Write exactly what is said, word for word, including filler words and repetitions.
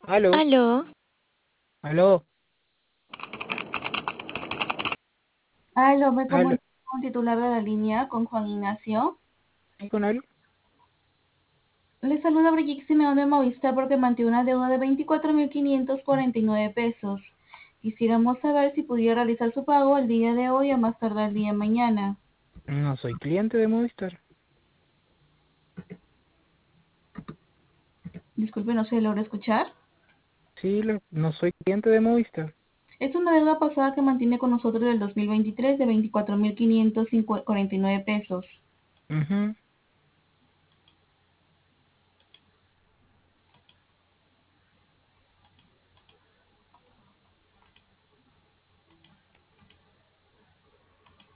Aló, Aló, aló, aló, me aló. comunico con titular de la línea, con Juan Ignacio. ¿Sí con él? Le saluda Brigitte Simeón de Movistar porque mantiene una deuda de veinticuatro mil quinientos cuarenta y nueve pesos. Quisiéramos saber si pudiera realizar su pago el día de hoy o más tardar el día de mañana. No soy cliente de Movistar. Disculpe, no se logra escuchar. Sí, lo- no soy cliente de Movistar. Es una deuda pasada que mantiene con nosotros del dos mil veintitrés de veinticuatro mil quinientos cuarenta y nueve pesos. Ujú.